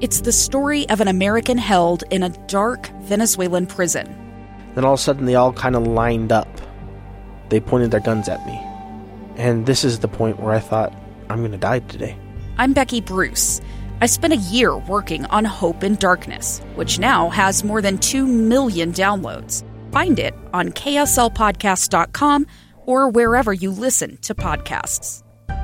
It's the story of an American held in a dark Venezuelan prison. Then all of a sudden, they all kind of lined up. They pointed their guns at me. And this is the point where I thought, I'm going to die today. I'm Becky Bruce. I spent a year working on Hope in Darkness, which now has more than 2 million downloads. Find it on kslpodcast.com or wherever you listen to podcasts.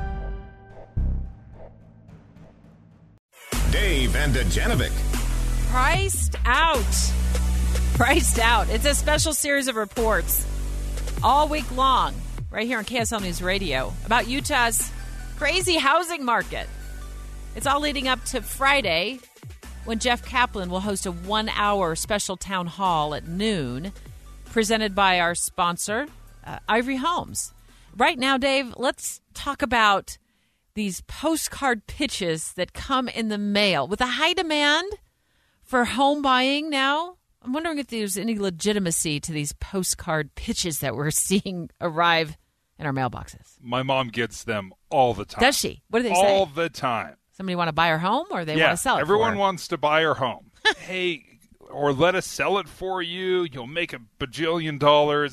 Dave and Dujanovic. Priced out. Priced out. It's a special series of reports all week long right here on KSL News Radio about Utah's crazy housing market. It's all leading up to Friday when Jeff Kaplan will host a 1-hour special town hall at noon presented by our sponsor, Ivory Homes. Right now, Dave, let's talk about these postcard pitches that come in the mail. With a high demand for home buying now, I'm wondering if there's any legitimacy to these postcard pitches that we're seeing arrive in our mailboxes. My mom gets them all the time. Does she? What do they say? All the time. Somebody want to buy her home, or they want to sell it everyone for her? wants to buy her home. Hey, or let us sell it for you. You'll make $1 bajillion.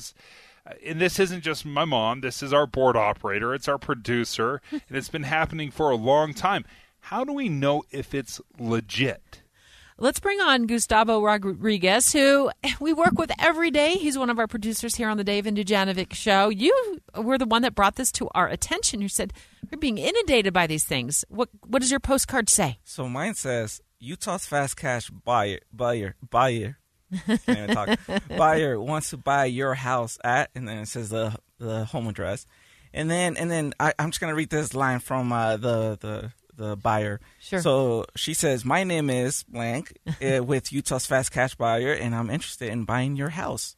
And this isn't just my mom. This is our board operator. It's our producer. And it's been happening for a long time. How do we know if it's legit? Let's bring on Gustavo Rodriguez, who we work with every day. He's one of our producers here on the Dave and Dujanovic Show. You were the one that brought this to our attention. You said, we're being inundated by these things. What does your postcard say? So mine says, Utah's fast cash buyer. Can't even talk. Buyer wants to buy your house at, and then it says the home address. And then I'm just going to read this line from the buyer. Sure. So she says, my name is blank with Utah's fast cash buyer, and I'm interested in buying your house.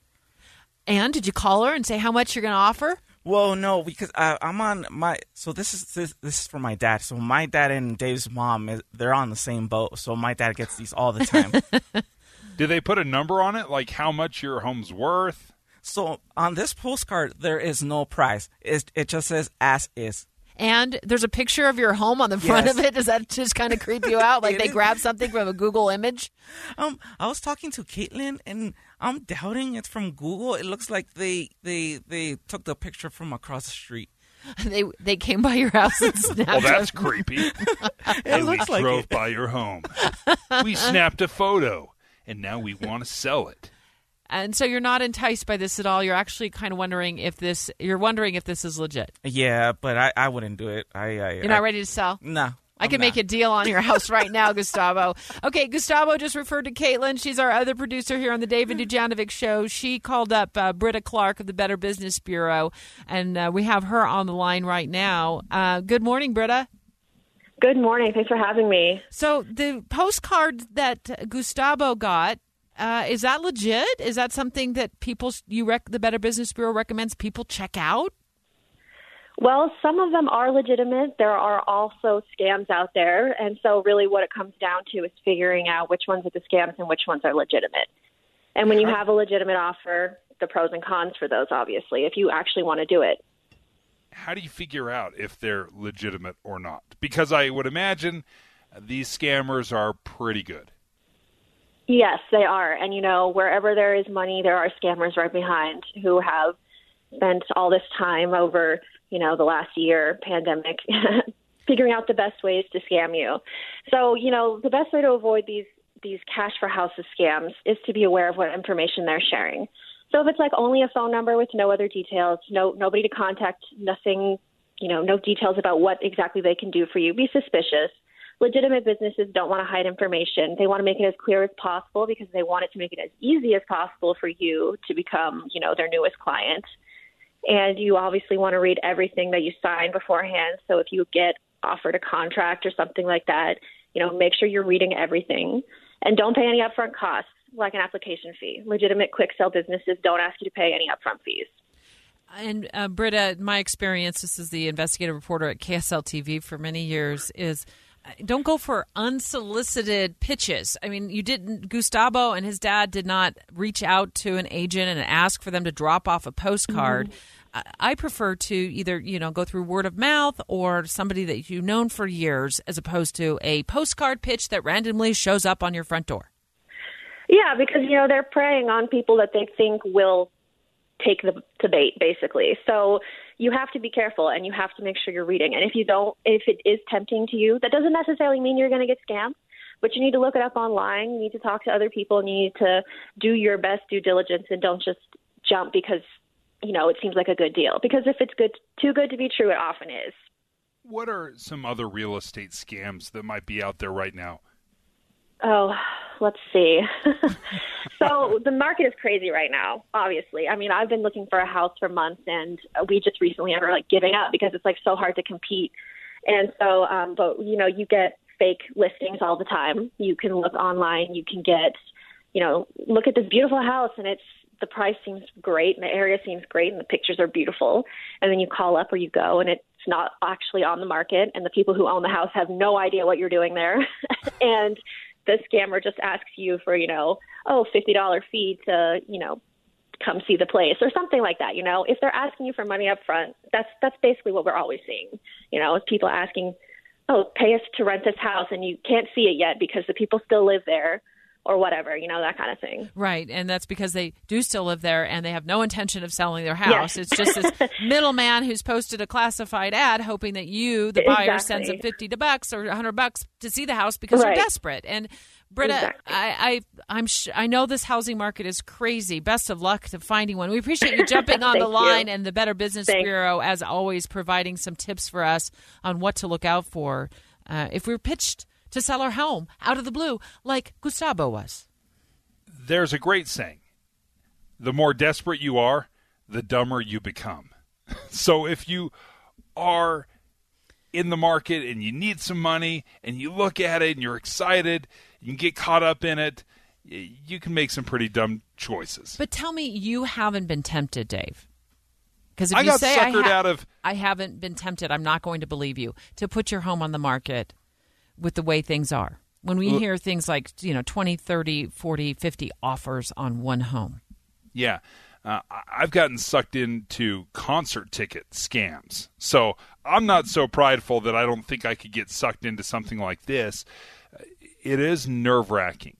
And did you call her and say how much you're going to offer? Well, no, because I'm on my. So this is for my dad. So my dad and Dave's mom, they're on the same boat. So my dad gets these all the time. Do they put a number on it, like how much your home's worth? So on this postcard, there is no price. It just says as is. And there's a picture of your home on the front of it. Does that just kind of creep you out? Like they grabbed something from a Google image? I was talking to Caitlin, and I'm doubting it's from Google. It looks like they took the picture from across the street. They came by your house and snapped Well, that's creepy. And we like drove by your home. We snapped a photo, and now we want to sell it. And so you're not enticed by this at all. You're actually kind of wondering if this is legit. Yeah, but I wouldn't do it. You're not ready to sell? No. I can make a deal on your house right now, Gustavo. Okay, Gustavo just referred to Caitlin. She's our other producer here on the Dave and Dujanovic Show. She called up Britta Clark of the Better Business Bureau, and we have her on the line right now. Good morning, Britta. Good morning. Thanks for having me. So the postcard that Gustavo got, is that legit? Is that something that the Better Business Bureau recommends people check out? Well, some of them are legitimate. There are also scams out there. And so really what it comes down to is figuring out which ones are the scams and which ones are legitimate. And when you have a legitimate offer, the pros and cons for those, obviously, if you actually want to do it. How do you figure out if they're legitimate or not? Because I would imagine these scammers are pretty good. Yes, they are. And, wherever there is money, there are scammers right behind who have spent all this time over, the last year, pandemic, figuring out the best ways to scam you. So, the best way to avoid these cash for houses scams is to be aware of what information they're sharing. So if it's like only a phone number with no other details, nobody to contact, nothing, no details about what exactly they can do for you, be suspicious. Legitimate businesses don't want to hide information. They want to make it as clear as possible because they want it to make it as easy as possible for you to become, their newest client. And you obviously want to read everything that you sign beforehand. So if you get offered a contract or something like that, make sure you're reading everything. And don't pay any upfront costs, like an application fee. Legitimate quick sell businesses don't ask you to pay any upfront fees. And Britta, my experience, this is the investigative reporter at KSL TV for many years, is don't go for unsolicited pitches. I mean, Gustavo and his dad did not reach out to an agent and ask for them to drop off a postcard. I prefer to either, go through word of mouth or somebody that you've known for years as opposed to a postcard pitch that randomly shows up on your front door. Yeah, because, they're preying on people that they think will take the bait, basically. So you have to be careful and you have to make sure you're reading. And if it is tempting to you, that doesn't necessarily mean you're going to get scammed, but you need to look it up online. You need to talk to other people and you need to do your best due diligence and don't just jump because, it seems like a good deal. Because if it's too good to be true, it often is. What are some other real estate scams that might be out there right now? Oh, let's see. So the market is crazy right now, obviously. I mean, I've been looking for a house for months, and we just recently are giving up because it's so hard to compete. And so, but you get fake listings all the time. You can look online. You can get, look at this beautiful house, and the price seems great, and the area seems great, and the pictures are beautiful. And then you call up or you go, and it's not actually on the market, and the people who own the house have no idea what you're doing there. And the scammer just asks you for, $50 fee to, come see the place or something like that. If they're asking you for money up front, that's basically what we're always seeing. Is people asking, pay us to rent this house, and you can't see it yet because the people still live there or whatever, that kind of thing. Right. And that's because they do still live there and they have no intention of selling their house. Yes. It's just this middleman who's posted a classified ad hoping that you, the buyer, sends them $50 or $100 to see the house because they're desperate. And Britta, I know this housing market is crazy. Best of luck to finding one. We appreciate you jumping on the line and the Better Business Bureau, as always, providing some tips for us on what to look out for if we're pitched to sell our home out of the blue like Gustavo was. There's a great saying. The more desperate you are, the dumber you become. So if you are in the market and you need some money and you look at it and you're excited, you can get caught up in it, you can make some pretty dumb choices. But tell me you haven't been tempted, Dave. Because if I you got say suckered I haven't been tempted, I'm not going to believe you, to put your home on the market with the way things are. When we hear things like, 20, 30, 40, 50 offers on one home. Yeah. I've gotten sucked into concert ticket scams. So I'm not so prideful that I don't think I could get sucked into something like this. It is nerve-wracking.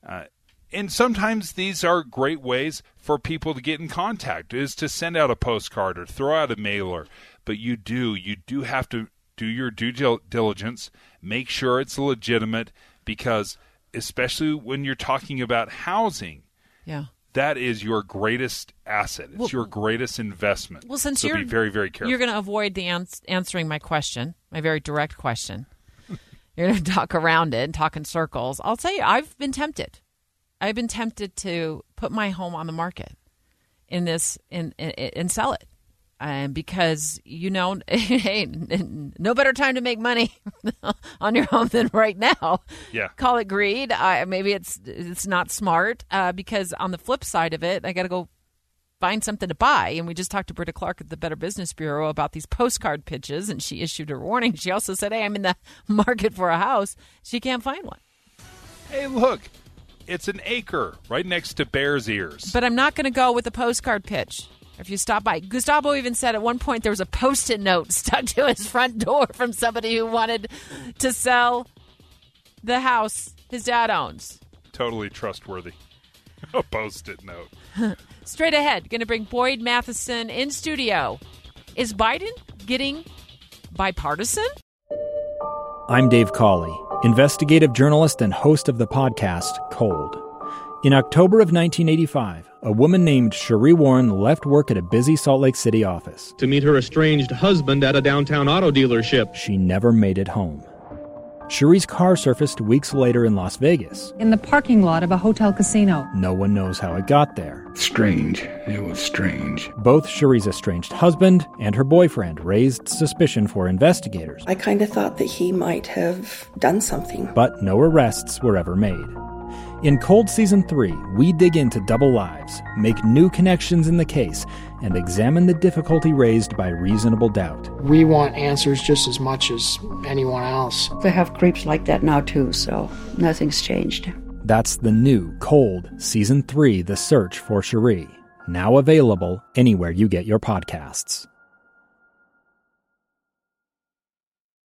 And sometimes these are great ways for people to get in contact, is to send out a postcard or throw out a mailer. But you do have to do your due diligence, make sure it's legitimate, because especially when you're talking about housing, that is your greatest asset. It's your greatest investment. Well, since so be very, very careful. You're going to avoid the answering my question, my very direct question. You're going to talk around it and talk in circles. I'll tell you, I've been tempted. I've been tempted to put my home on the market and sell it. Because, hey, no better time to make money on your home than right now. Yeah. Call it greed. Maybe it's not smart because on the flip side of it, I got to go find something to buy. And we just talked to Britta Clark at the Better Business Bureau about these postcard pitches, and she issued her warning. She also said, hey, I'm in the market for a house. She can't find one. Hey, look, it's an acre right next to Bears Ears. But I'm not going to go with the postcard pitch. If you stop by, Gustavo even said at one point there was a Post-it note stuck to his front door from somebody who wanted to sell the house his dad owns. Totally trustworthy. A Post-it note. Straight ahead, going to bring Boyd Matheson in studio. Is Biden getting bipartisan? I'm Dave Cawley, investigative journalist and host of the podcast Cold. In October of 1985, a woman named Sheree Warren left work at a busy Salt Lake City office to meet her estranged husband at a downtown auto dealership. She never made it home. Sheree's car surfaced weeks later in Las Vegas. In the parking lot of a hotel casino. No one knows how it got there. Strange. It was strange. Both Sheree's estranged husband and her boyfriend raised suspicion for investigators. I kind of thought that he might have done something. But no arrests were ever made. In Cold Season 3, we dig into double lives, make new connections in the case, and examine the difficulty raised by reasonable doubt. We want answers just as much as anyone else. They have creeps like that now too, so nothing's changed. That's the new Cold Season 3, The Search for Sheree, now available anywhere you get your podcasts.